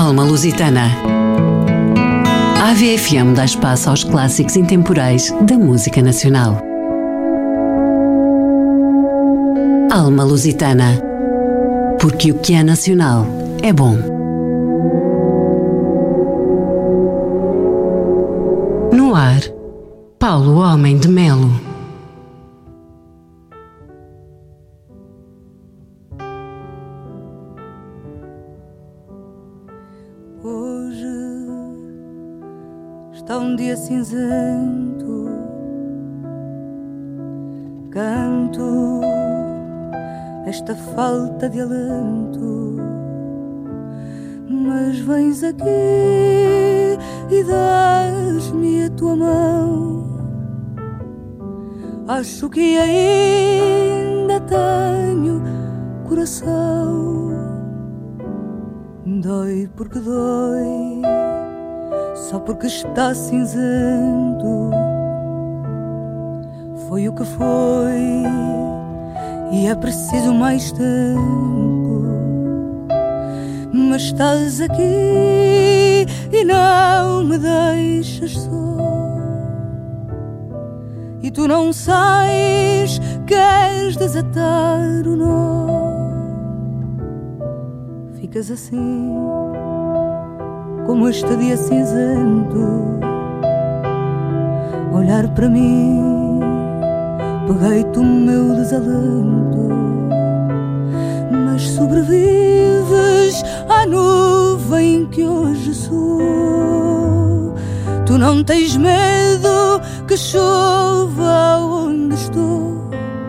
Alma Lusitana. A AVFM dá espaço aos clássicos intemporais da música nacional. Alma Lusitana. Porque o que é nacional é bom. No ar, Paulo Homem de Melo. Hoje está um dia cinzento, canto esta falta de alento, mas vens aqui e dás-me a tua mão. Acho que ainda tenho coração. Dói porque dói, só porque está cinzento. Foi o que foi e é preciso mais tempo. Mas estás aqui e não me deixas só. E tu não sais, queres desatar o nó. Ficas assim, como este dia cinzento. Olhar para mim, peguei-te o meu desalento. Mas sobrevives à nuvem que hoje sou. Tu não tens medo que chova onde estou.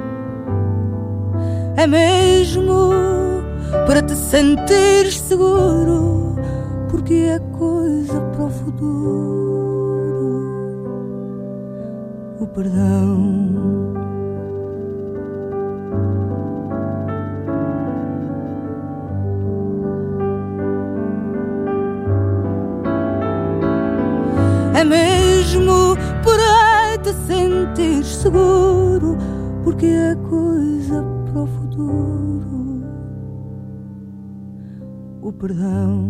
É mesmo para te sentir seguro, porque é coisa para o futuro. O perdão. É mesmo para te sentir seguro, porque é coisa para o futuro. O perdão.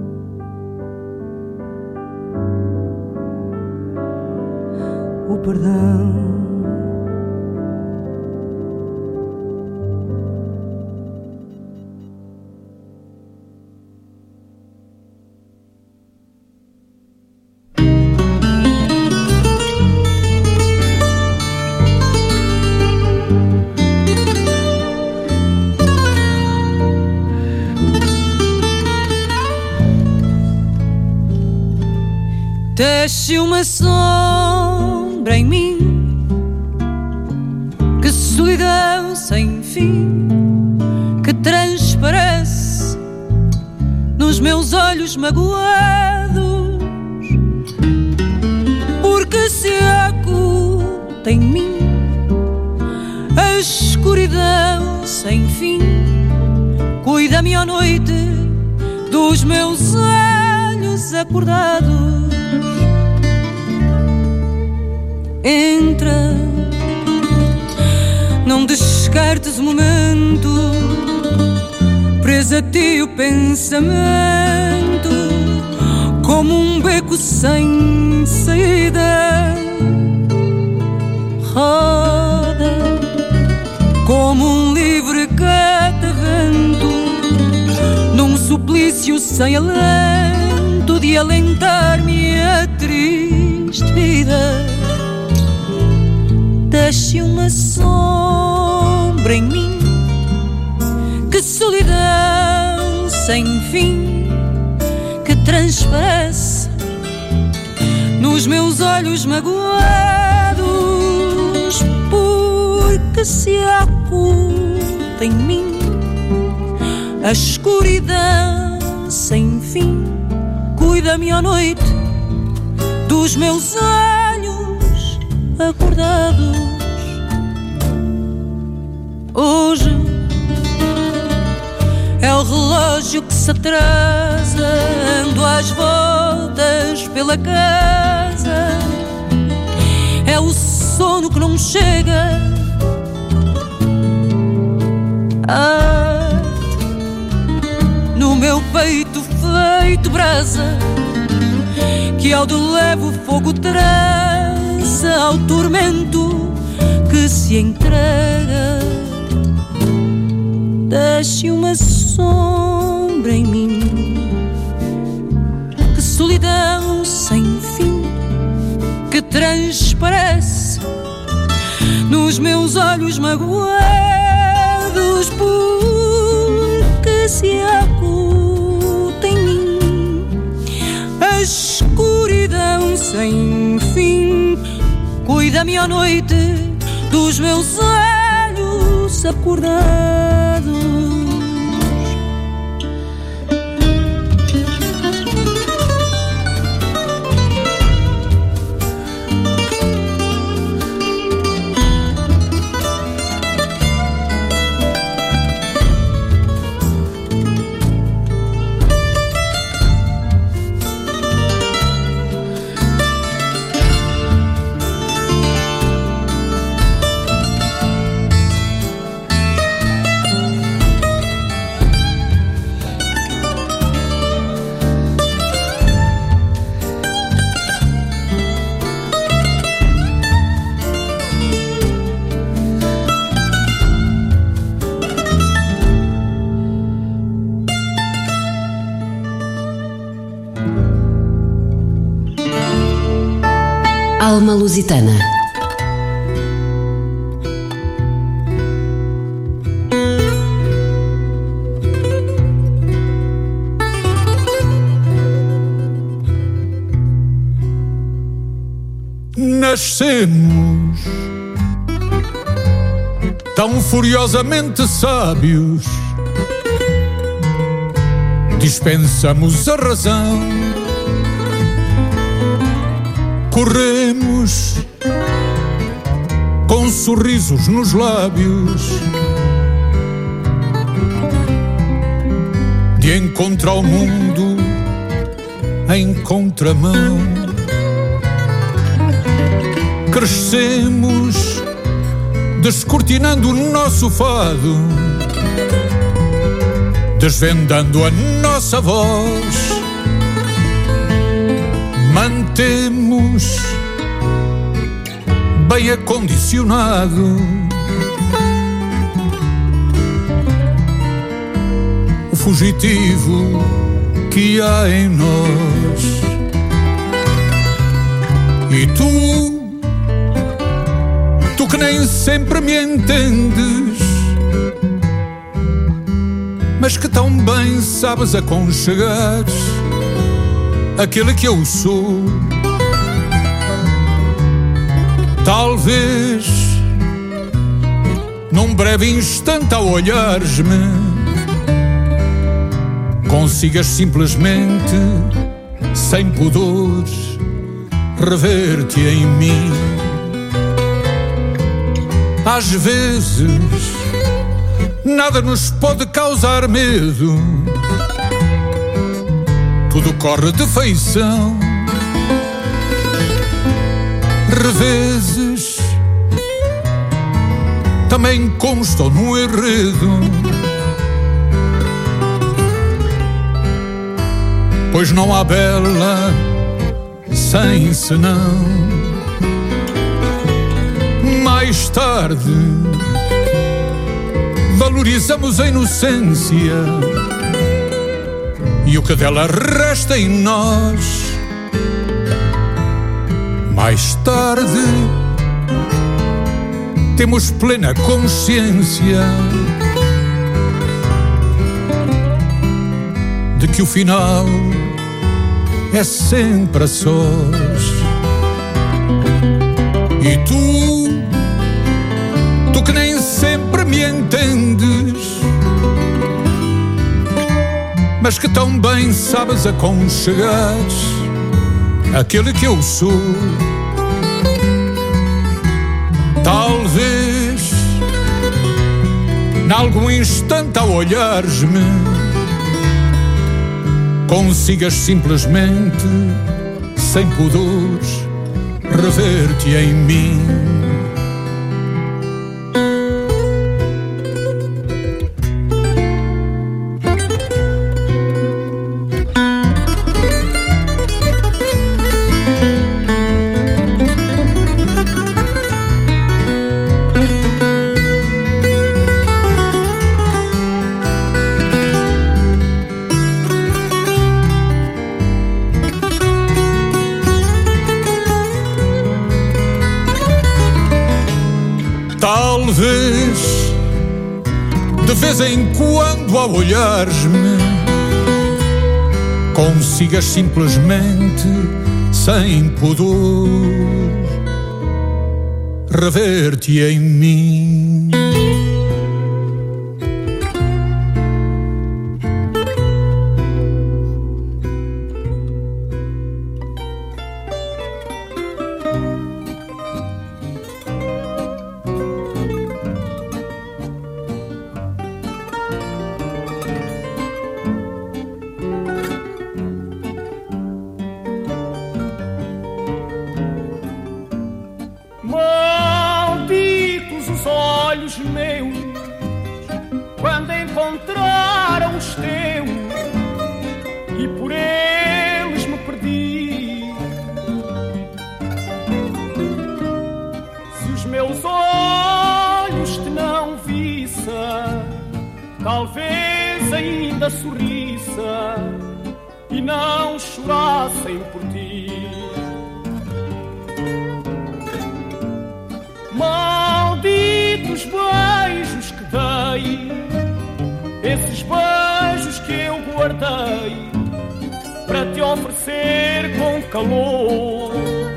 O perdão. Desce uma sombra em mim, que solidão sem fim, que transparece nos meus olhos magoados, porque se oculta em mim a escuridão sem fim. Cuida-me à noite dos meus olhos acordados. Entra, não descartes o momento, presa a ti o pensamento, como um beco sem saída. Roda, como um livre catavento, num suplício sem alento de alentar-me a triste vida. Desce uma sombra em mim, que solidão sem fim, que transparece nos meus olhos magoados, porque se oculta em mim a escuridão sem fim. Cuida-me à noite dos meus olhos acordados. Hoje é o relógio que se atrasa, ando às voltas pela casa. É o sono que não chega. No meu peito feito brasa, que ao de leve fogo traça ao tormento que se entrega. Deixe uma sombra em mim, que solidão sem fim, que transparece nos meus olhos magoados, porque se oculta em mim a escuridão sem fim. Cuida-me à noite dos meus olhos acordados. Alma Lusitana. Nascemos tão furiosamente sábios, dispensamos a razão, corremos com sorrisos nos lábios, de encontro ao mundo em contramão. Crescemos descortinando o nosso fado, desvendando a nossa voz. Mantemos bem acondicionado o fugitivo que há em nós. E tu que nem sempre me entendes, mas que tão bem sabes aconchegar aquele que eu sou. Talvez num breve instante ao olhares-me consigas simplesmente, sem pudores, rever-te em mim. Às vezes nada nos pode causar medo, tudo corre de feição. Revezes também constam no enredo, pois não há bela sem senão. Mais tarde valorizamos a inocência e o que dela resta em nós. Mais tarde temos plena consciência de que o final é sempre a sós. E tu que nem sempre me entendes, mas que tão bem sabes aconchegar aquele que eu sou. Talvez nalgum instante ao olhares-me consigas simplesmente, sem pudores, rever-te em mim. vez em quando ao olhares-me consigas simplesmente, sem pudor, rever-te em mim. Talvez ainda sorrissa e não chorassem por ti. Malditos beijos que dei, esses beijos que eu guardei para te oferecer com calor.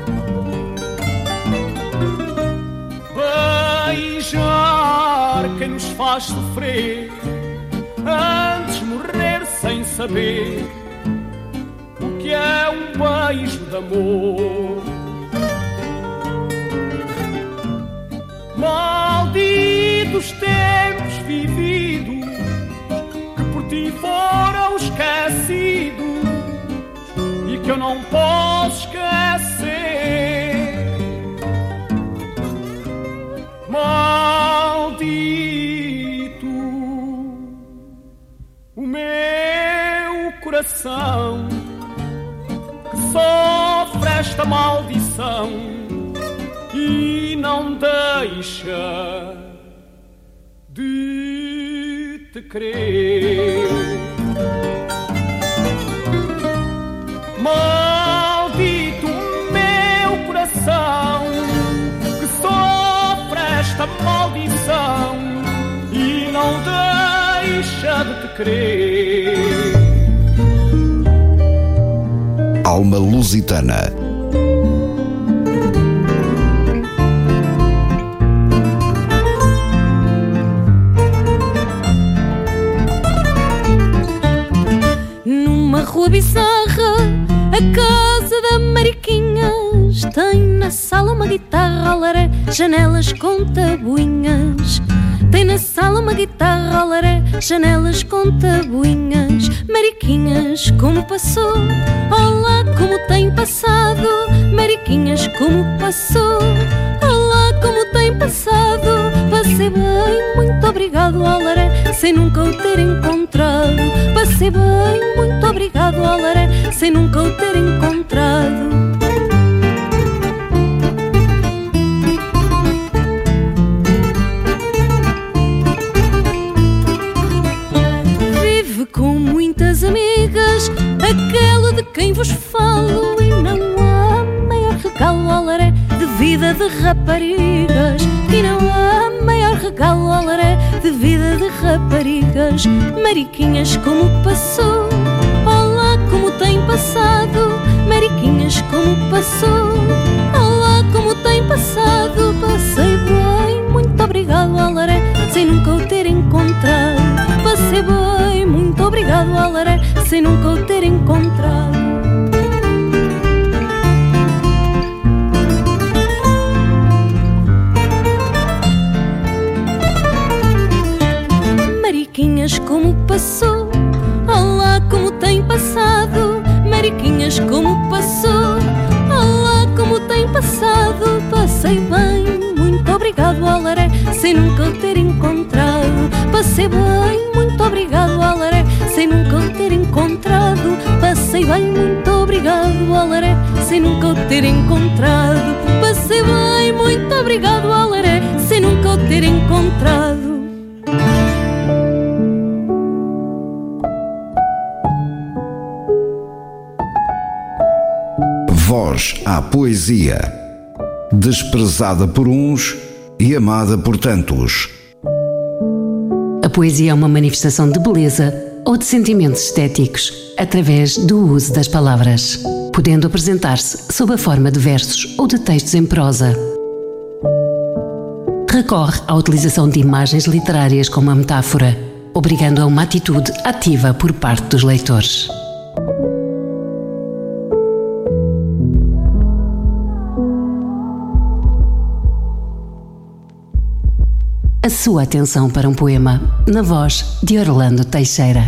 Beijar quem nos faz sofrer, antes morrer sem saber o que é um beijo de amor. Malditos tempos vividos que por ti foram esquecidos e que eu não posso esquecer. Maldito o meu coração que sofre esta maldição e não deixa de te querer. Maldito o meu coração que sofre esta maldição e não deixa de te querer. Alma Lusitana. Numa rua bizarra, a casa da Mariquinhas tem na sala uma guitarra, alaré, janelas com tabuinhas. Tem na sala uma guitarra, alaré, janelas com tabuinhas. Mariquinhas, como passou? Olá, como tem passado? Mariquinhas, como passou? Olá, como tem passado? Passei bem, muito obrigado, alaré, sem nunca o ter encontrado. Passei bem, muito obrigado, alaré, sem nunca o ter encontrado. Com muitas amigas, aquela de quem vos falo, e não há maior regalo, alaré, de vida de raparigas. E não há maior regalo, alaré, de vida de raparigas. Mariquinhas, como passou? Olá, como tem passado? Mariquinhas, como passou? Olá, como tem passado? Passei bem, muito obrigado, alaré, sem nunca o ter encontrado. Passei bem, muito obrigado, alaré, sem nunca o ter encontrado. Mariquinhas, como passou? Olá, como tem passado? Mariquinhas, como passou? Olá, como tem passado? Passei bem, muito obrigado, alaré, sem nunca o ter encontrado. Passei bem, muito obrigado, alaré, sem nunca o ter encontrado. Passei bem, muito obrigado, alaré, sem nunca o ter encontrado. Passei bem, muito obrigado, alaré, sem nunca o ter encontrado. Voz à poesia, desprezada por uns e amada por tantos. A poesia é uma manifestação de beleza ou de sentimentos estéticos através do uso das palavras, podendo apresentar-se sob a forma de versos ou de textos em prosa. Recorre à utilização de imagens literárias como a metáfora, obrigando a uma atitude ativa por parte dos leitores. A sua atenção para um poema, na voz de Orlando Teixeira.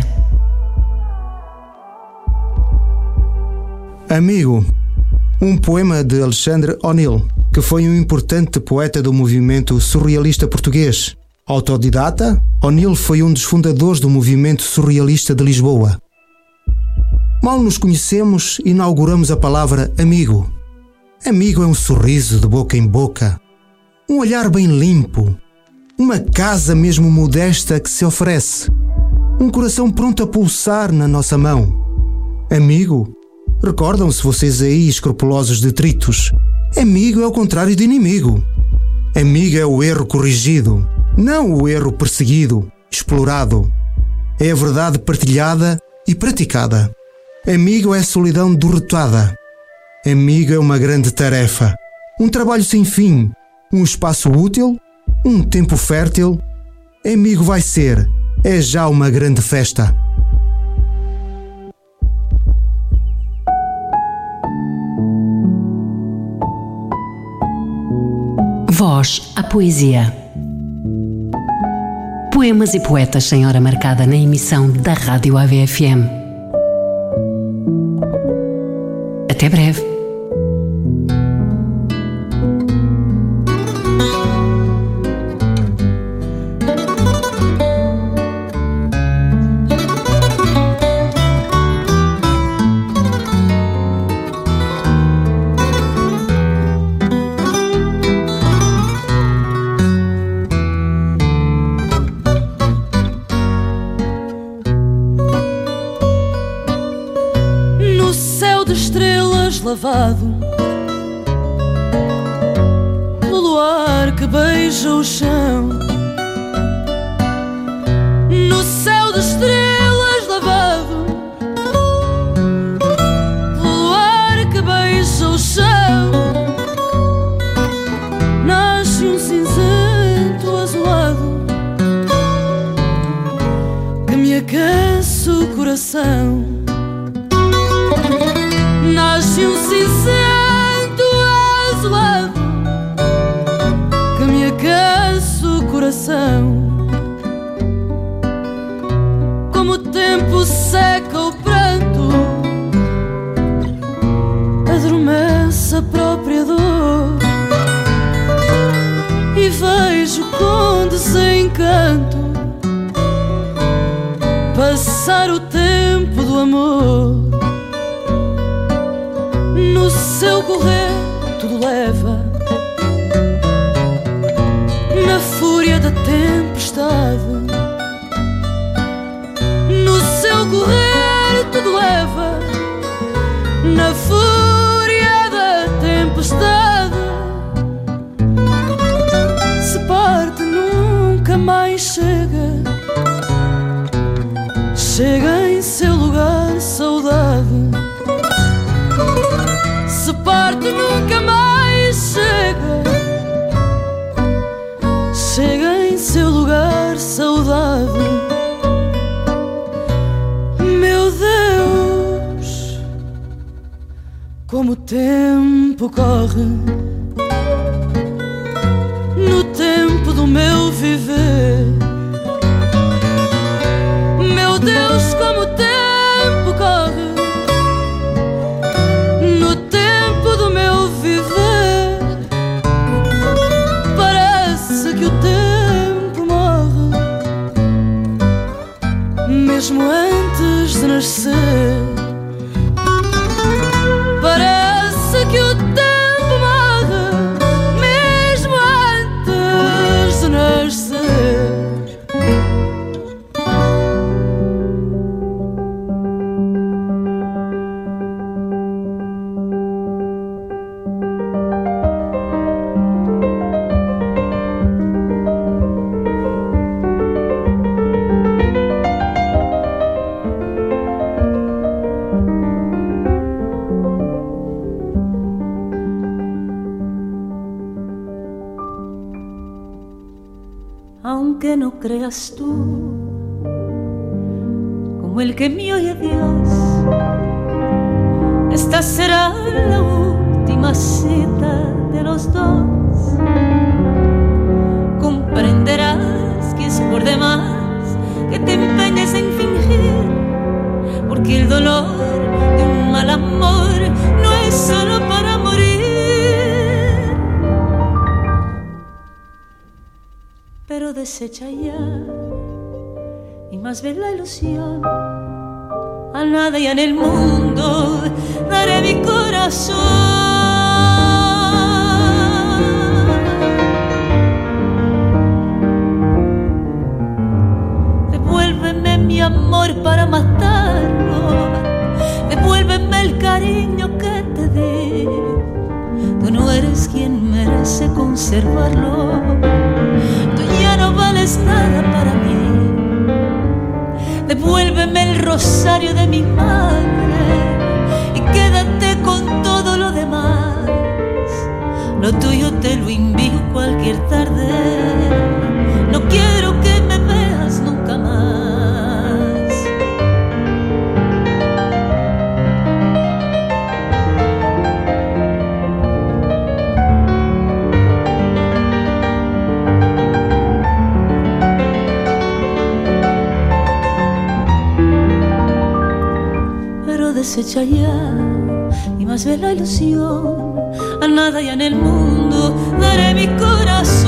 Amigo, um poema de Alexandre O'Neill, que foi um importante poeta do movimento surrealista português. Autodidata, O'Neill foi um dos fundadores do movimento surrealista de Lisboa. Mal nos conhecemos, inauguramos a palavra amigo. Amigo é um sorriso de boca em boca, um olhar bem limpo, uma casa mesmo modesta que se oferece, um coração pronto a pulsar na nossa mão. Amigo, recordam-se vocês aí, escrupulosos detritos, amigo é o contrário de inimigo. Amigo é o erro corrigido, não o erro perseguido, explorado. É a verdade partilhada e praticada. Amigo é a solidão derrotada. Amigo é uma grande tarefa, um trabalho sem fim, um espaço útil, um tempo fértil. Amigo vai ser, é já uma grande festa. Voz à poesia. Poemas e poetas sem hora marcada na emissão da Rádio AVFM. Até breve. Lavado no luar que beija o chão, no céu de estrelas lavado, no luar que beija o chão, nasce um cinzento azulado que me aquece o coração. Nasce um cinzento azulado que me aquece o coração. Como o tempo seca o pranto, adormece a própria dor, e vejo com desencanto passar o tempo do amor. No seu correr tudo leva, na fúria da tempestade. No seu correr tudo leva, na fúria da tempestade. Se parte nunca mais chega, chega em seu lugar saudade. Se parte nunca mais chega, chega em seu lugar saudade. Meu Deus, como o tempo corre, no tempo do meu viver. Meu Deus, como o tempo corre, no tempo do meu viver. Parece que o tempo morre mesmo antes de nascer. Parece que o tempo morre mesmo antes de nascer. creas tú, como el que me oye Dios, esta será la última cita de los dos. Comprenderás que es por demás que te empeñes en fingir, porque el dolor de un mal amor no es solo para morir. Pero desecha ya y más ve la ilusión. A nada ya en el mundo daré mi corazón. Devuélveme mi amor para matarlo, devuélveme el cariño que te di. Tú no eres quien merece conservarlo, tú ya no vales nada para mí. Devuélveme el rosario de mi madre y quédate con todo lo demás. Lo tuyo te lo envío cualquier tarde. No quiero que me veas nunca más. Desecha ya y más ve la ilusión. A nada ya en el mundo daré mi corazón.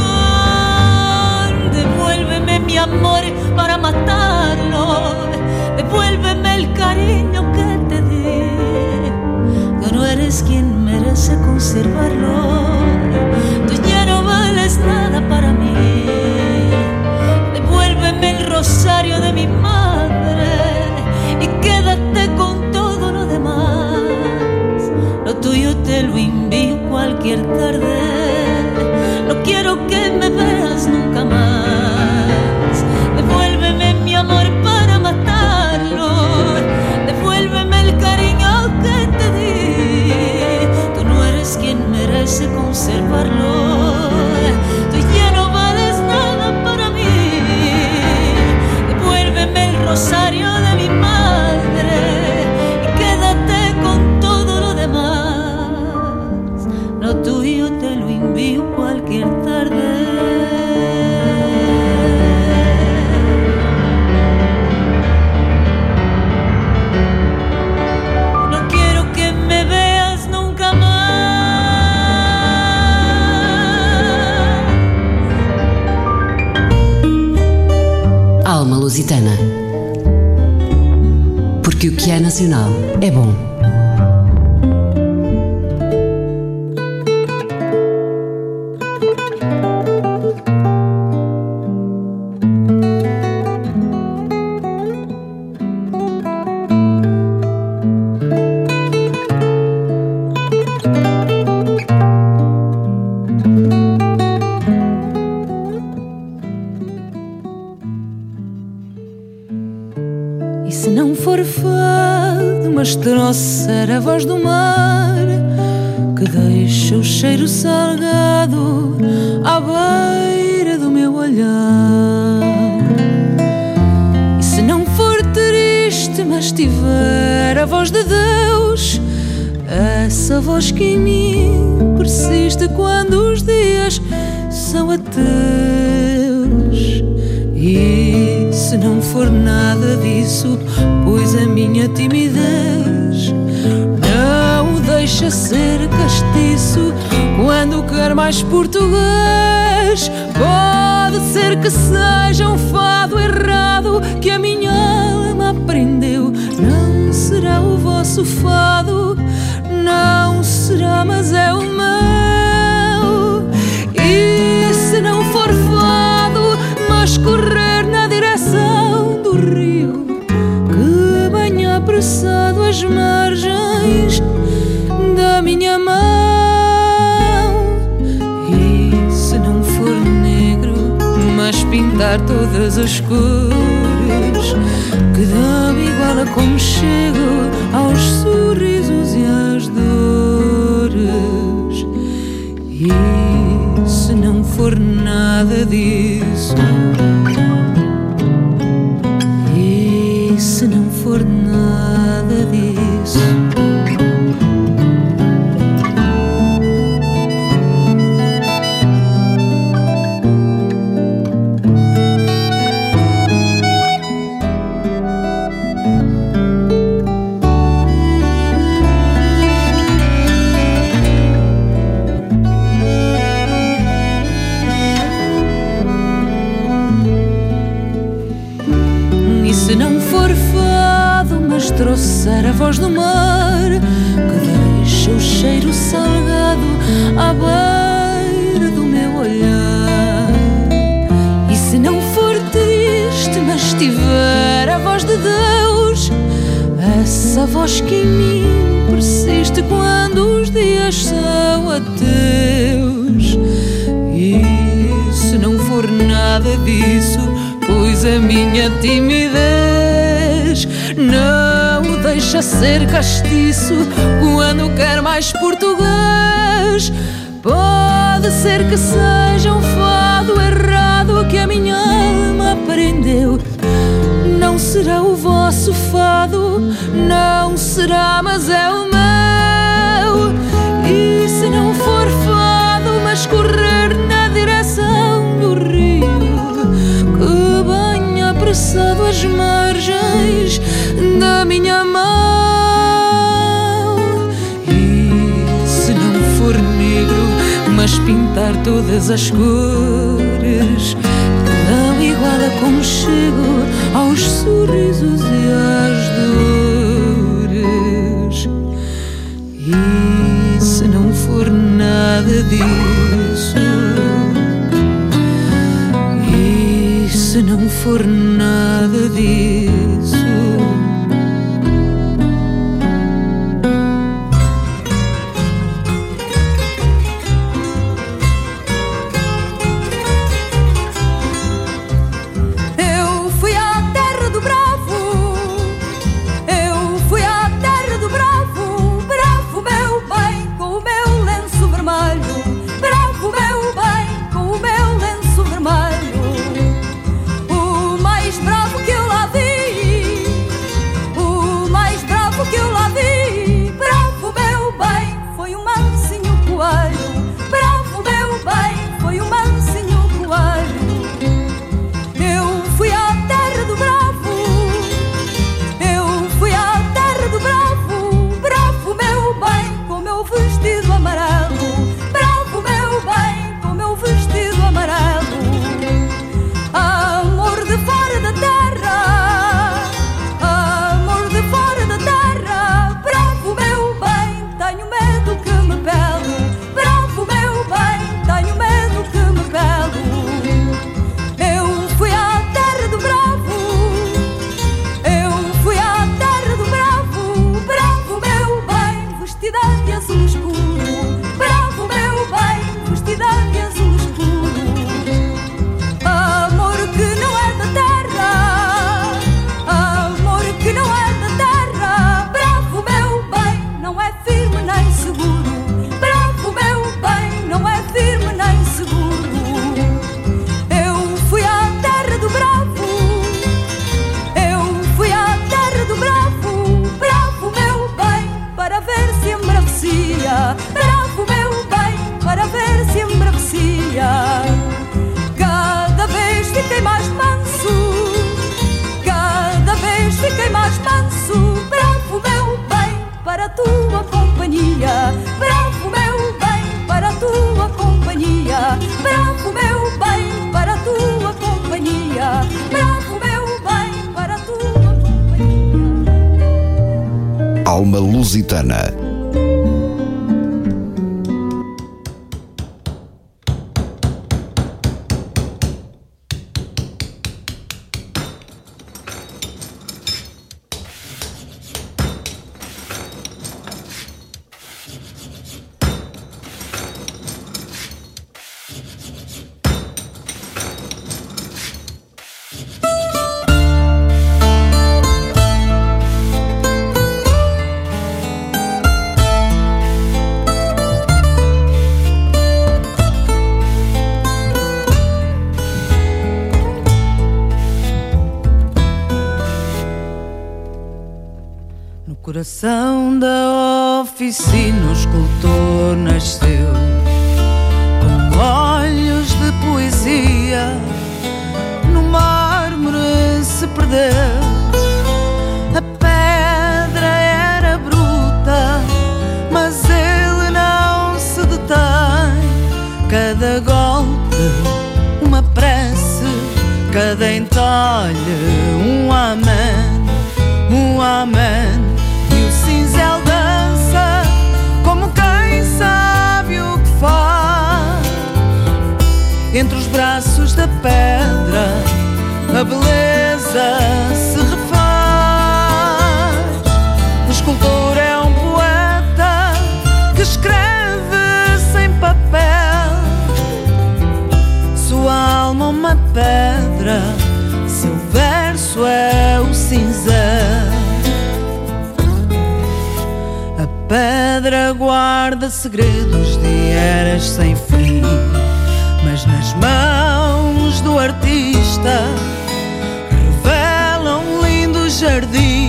Devuélveme mi amor para matarlo, devuélveme el cariño que te di. Tú no eres quien merece conservarlo, tú ya no vales nada para mí. Devuélveme el rosario de mi madre y quédate con todo lo demás. Lo tuyo te lo envío cualquier tarde. No quiero que me veas nunca más. Devuélveme mi amor para matarlo, devuélveme el cariño que te di. Tú no eres quien merece conservarlo, tú ya no vales nada para mí. Devuélveme el rosario de mi madre y quédate con todo lo demás. Lo tuyo te lo envío cualquier tarde. No quiero que me veas nunca más. Alma Lusitana. Porque o que é nacional é bom. E se não for fado, mas trouxer a voz do mar que deixa o cheiro salgado à beira do meu olhar. E se não for triste, mas tiver a voz de Deus, essa voz que em mim persiste quando os dias são ateus. E se não for nada disso, pois a minha timidez não o deixa ser castiço quando quer mais português. Pode ser que seja um fado errado que a minha alma aprendeu. Não será o vosso fado, não será, mas é o meu. E se não for fado, mas correr na direção do rio que banha apressado as margens da minha mão. E se não for negro, mas pintar todas as cores que dão igual aconchego aos sorrisos e às dores. E se não for nada disso, for nada disso. Trouxer a voz do mar que deixa o cheiro salgado à beira do meu olhar. E se não for triste, mas tiver a voz de Deus, essa voz que em mim persiste quando os dias são ateus. E se não for nada disso, pois a minha timidez não o deixa ser castiço quando quer mais português. Pode ser que seja um fado errado que a minha alma aprendeu. Não será o vosso fado, não será, mas é o meu. E se não for fado, mas correr na direção do rio que banha apressado as margens da minha mão. E se não for negro, mas pintar todas as cores que dão igual aconchego aos sorrisos e às dores. E se não for nada disso, e se não for nada disso, Alma Lusitana. No coração da oficina o escultor nasceu, com olhos de poesia, no mármore se perdeu. A pedra era bruta, mas ele não se detém. Cada golpe, uma prece, cada entalhe, um amém, um amém. E o cinzel dança como quem sabe o que faz. Entre os braços da pedra a beleza se refaz. O escultor é um poeta que escreve sem papel. Sua alma uma pedra, seu verso é o cinzel. A pedra guarda segredos de eras sem fim, mas nas mãos do artista revela um lindo jardim.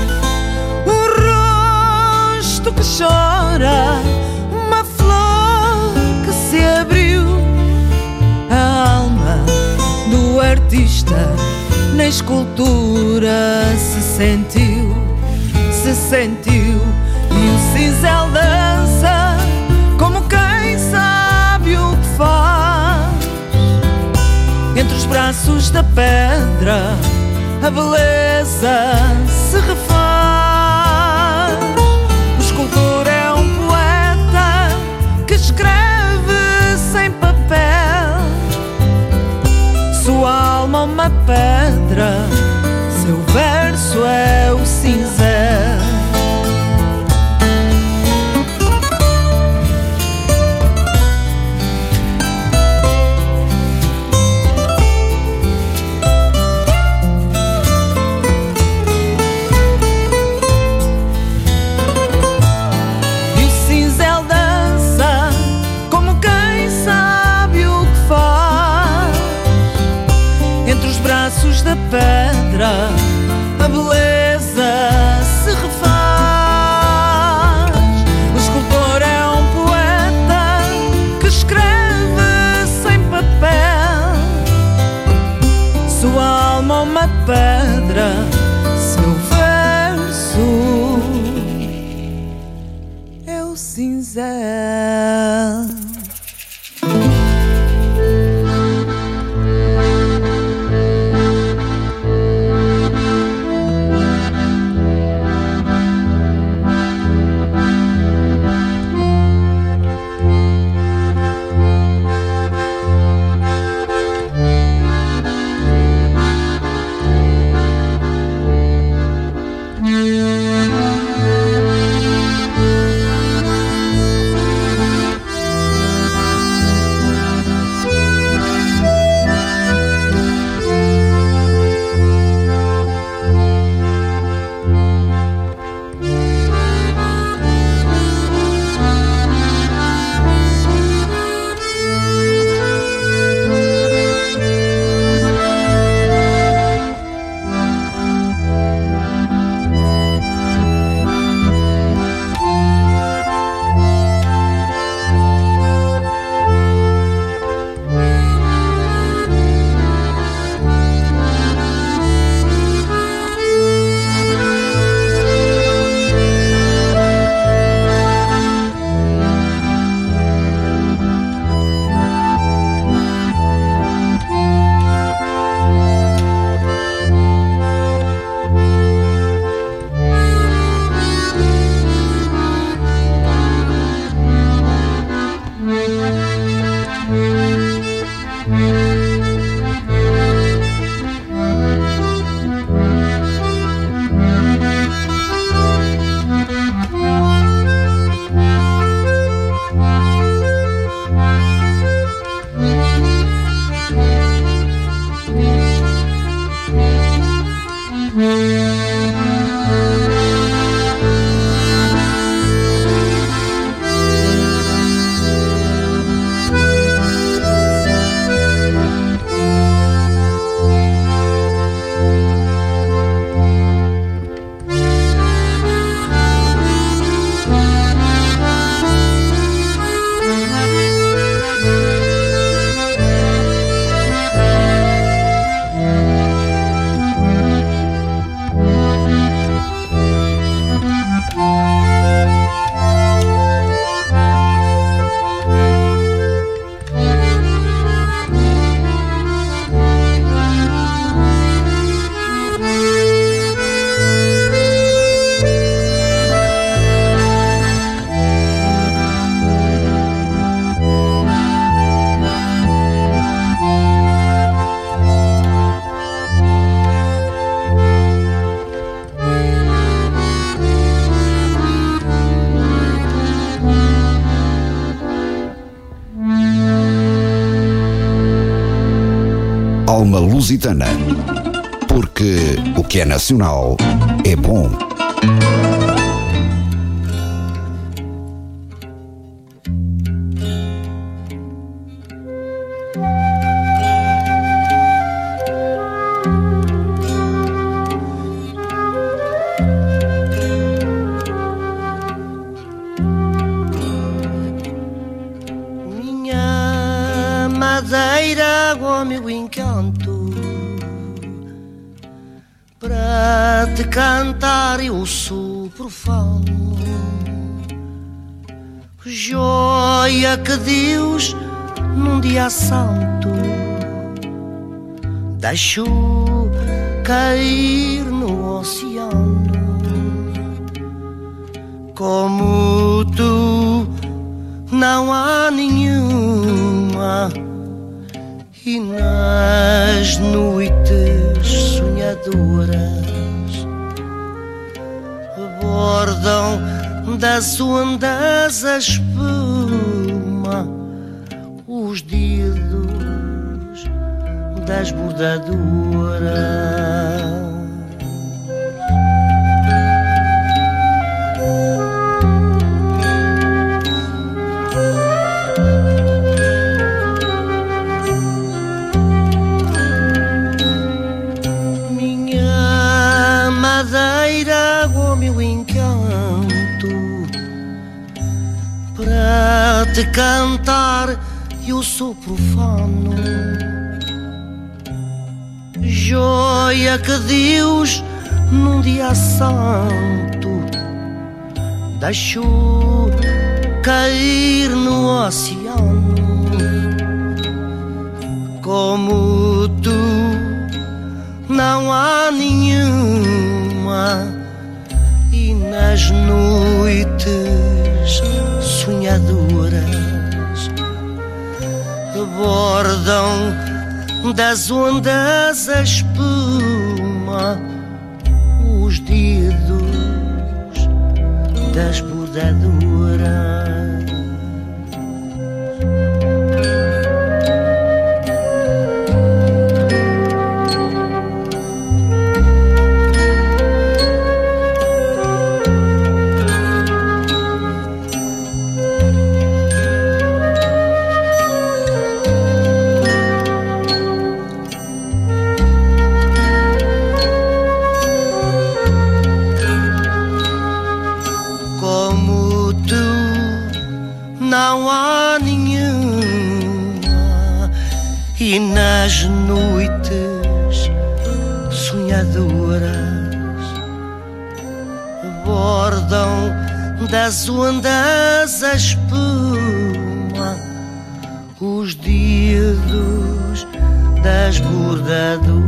Um rosto que chora, uma flor que se abriu. A alma do artista na escultura se sentiu, se sentiu. E o cinzel dança como quem sabe o que faz. Entre os braços da pedra a beleza se refaz. O escultor é um poeta que escreve sem papel. Sua alma uma pedra, seu verso é o cinzel. Alma Lusitana. Porque o que é nacional é bom. Minha madeira, o meu encanto, para te cantar eu sou profano. Joia que Deus num dia santo deixou cair no oceano. Como tu não há nenhuma, e nas noites sonhadoras bordam das ondas a espuma os dedos das bordadoras. Madeira, o meu encanto, para te cantar eu sou profano. Joia que Deus num dia santo deixou cair no oceano. Como tu não há nenhuma, e nas noites sonhadoras bordam das ondas a espuma os dedos das bordadoras. E nas noites sonhadoras bordam das ondas a espuma os dedos das bordadoras.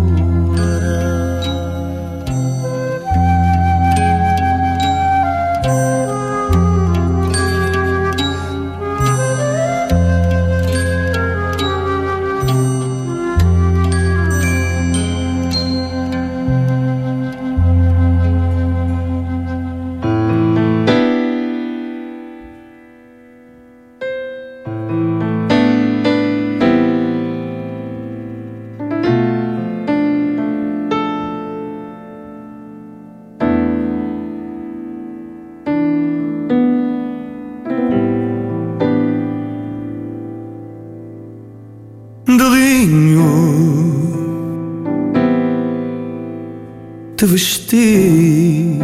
Te vesti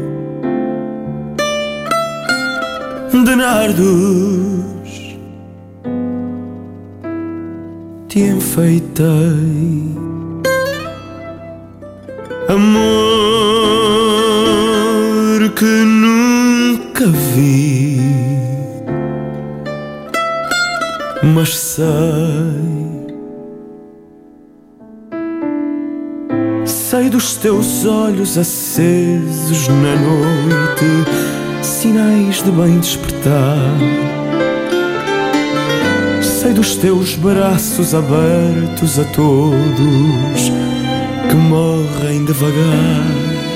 de nardos, te enfeitei, amor que nunca vi, mas sei dos teus olhos acesos na noite, sinais de bem despertar. Sei dos teus braços abertos a todos que morrem devagar.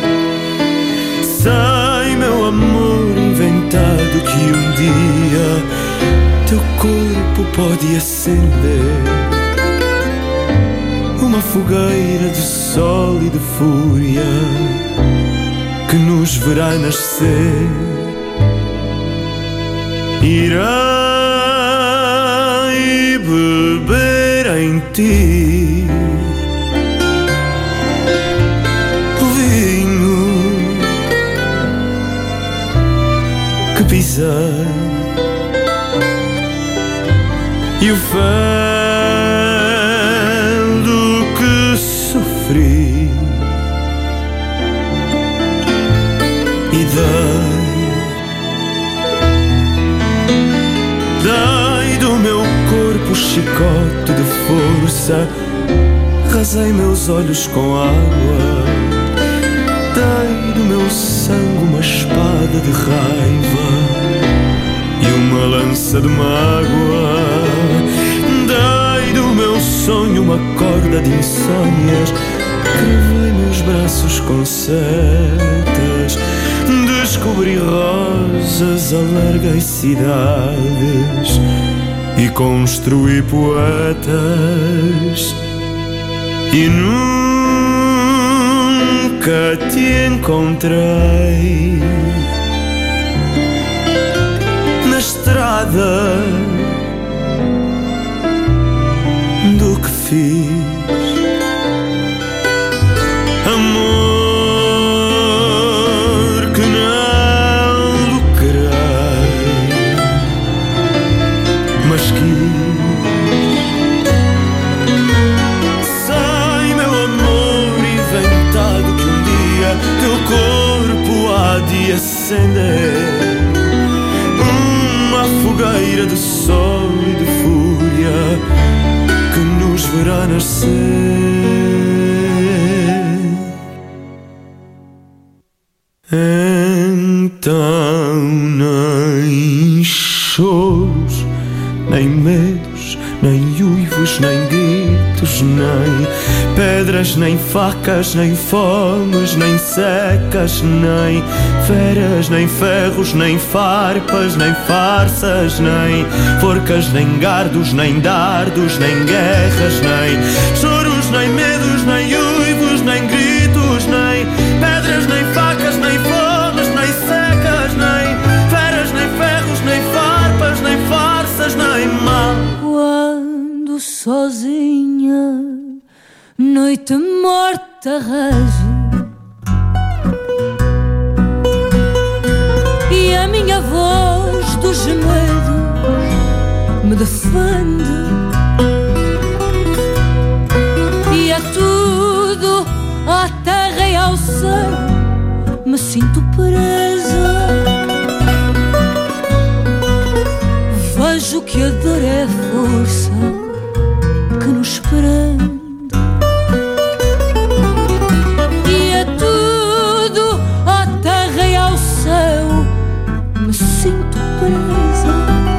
Sei, meu amor inventado, que um dia teu corpo pode acender uma fogueira de sol e de fúria que nos verá nascer. Irei beber em ti o vinho que pisei e o fardo que sofri, e dei do meu corpo chicote de força, rasei meus olhos com água, dei do meu sangue uma espada de raiva e uma lança de mágoa, dei do meu sonho uma corda de insônias, cravei meus braços com setas, descobri rosas, alarguei cidades e construí poetas, e nunca te encontrei na estrada do que fiz. Amor que não lucrei, mas sei, meu amor inventado, que um dia teu corpo há de acender uma fogueira de sol e de fúria que nos verá nascer. Então nem choros, nem medos, nem uivos, nem gritos, nem pedras, nem facas, nem fomes, nem secas, nem feras, nem ferros, nem farpas, nem farsas, nem forcas, nem gardos, nem dardos, nem guerras, nem choros, nem medos, nem uivos, nem gritos, nem pedras, nem facas, nem fomes, nem secas, nem feras, nem ferros, nem farpas, nem farsas, nem mal. Quando sozinha, noite morta rezo, e a minha voz dos medos me defende, e a tudo, à terra e ao céu, me sinto presa. Vejo que a dor é a força que nos prende, e a tudo, à terra e ao céu, me sinto presa.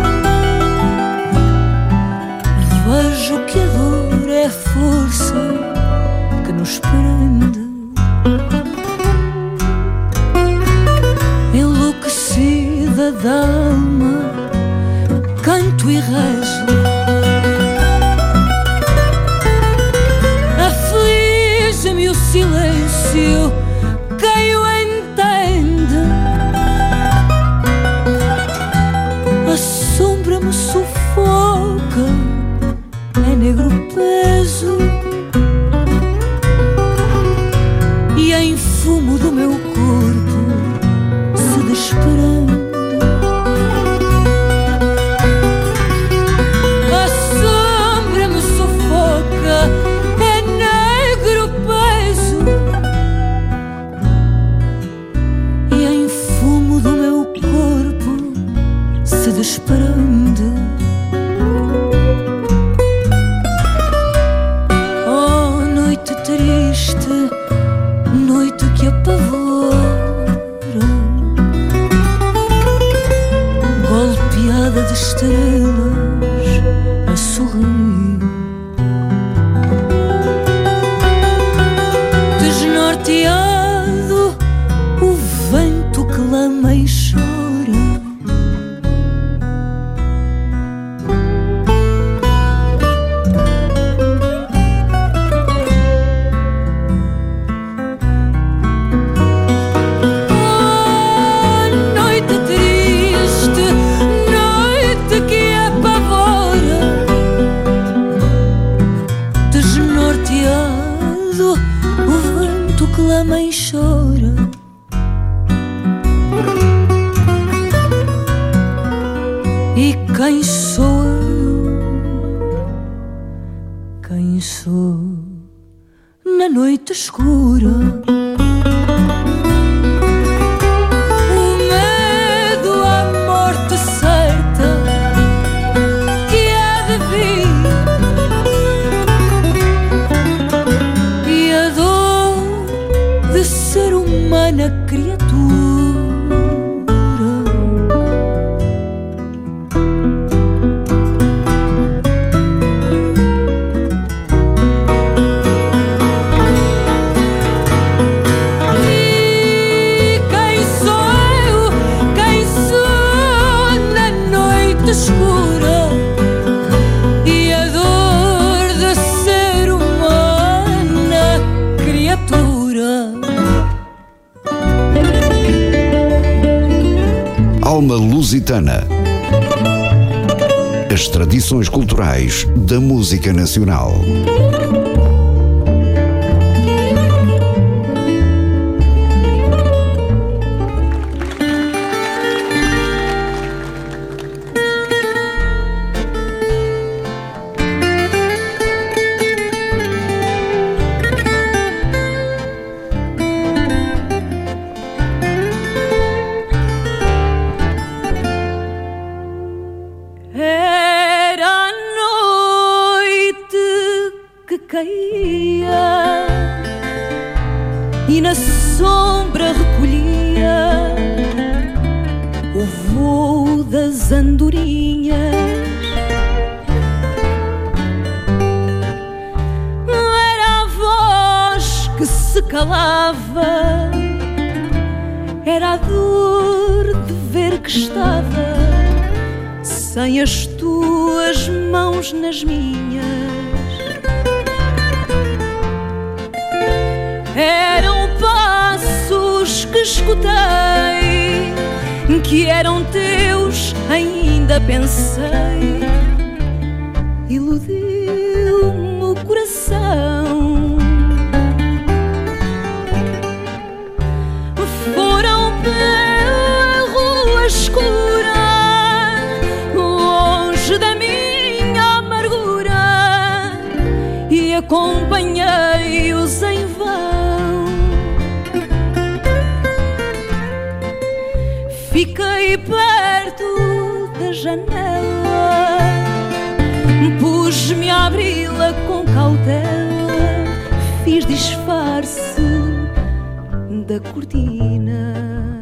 Vejo que a dor é a força que nos prende. Enlouquecida da alma, canto e rezo, aflige-me o silêncio, quem o entende? A sombra me sufoca, é negro peso, e em fumo do meu corpo se desprende. A sombra me sufoca, é negro peso, e em fumo do meu corpo se desprende. Oh, noite triste, noite que apavora, golpeada de estrelas a sorrir, desnorteado o vento clama e chora, Quem sou eu? Quem sou na noite escura? O medo à morte certa que há de vir, e a dor de ser humana criatura. Alma Lusitana. As tradições culturais da música nacional. E na sombra recolhia o voo das andorinhas. Era a voz que se calava, era a dor de ver que estava sem as tuas mãos nas minhas. Eram passos que escutei, que eram teus, ainda pensei. Iludiu-me o coração. Foram pela rua escura, longe da minha amargura, e acompanhei-os em vão. Fiquei perto da janela, pus-me a abri-la com cautela, fiz disfarce da cortina.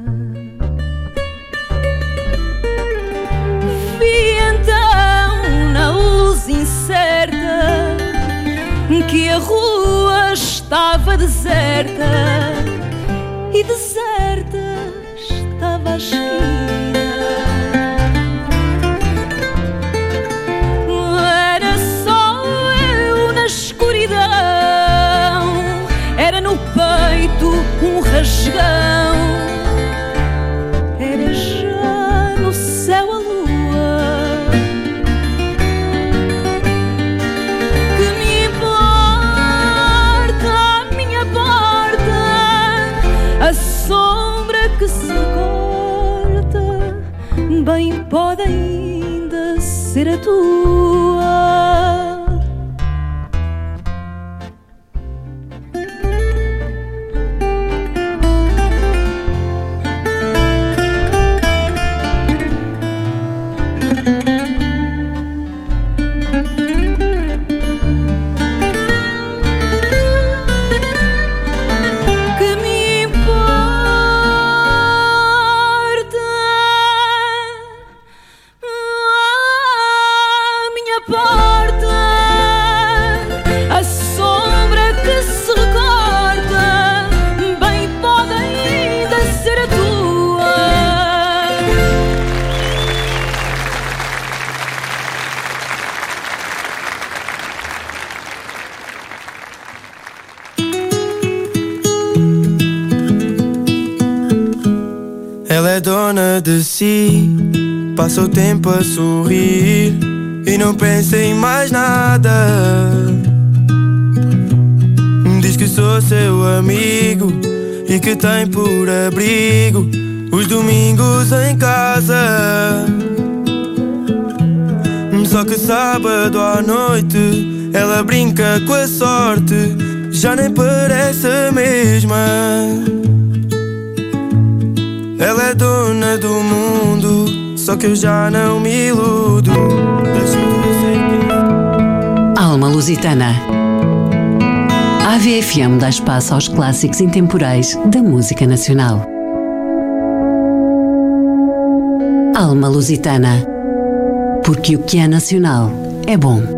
Vi então na luz incerta que a rua estava deserta, e deserta estava a esquina. Era só eu na escuridão, era no peito um rasgão, era já no céu a lua. Que me importa a minha porta, a sombra que se corta, bem pode ainda ser a tua. Ela é dona de si, passa o tempo a sorrir e não pensa em mais nada. Diz que sou seu amigo e que tem por abrigo os domingos em casa. Só que sábado à noite ela brinca com a sorte, já nem parece a mesma. Ela é dona do mundo, só que eu já não me iludo. Alma Lusitana. A AVFM dá espaço aos clássicos intemporais da música nacional. Alma Lusitana. Porque o que é nacional é bom.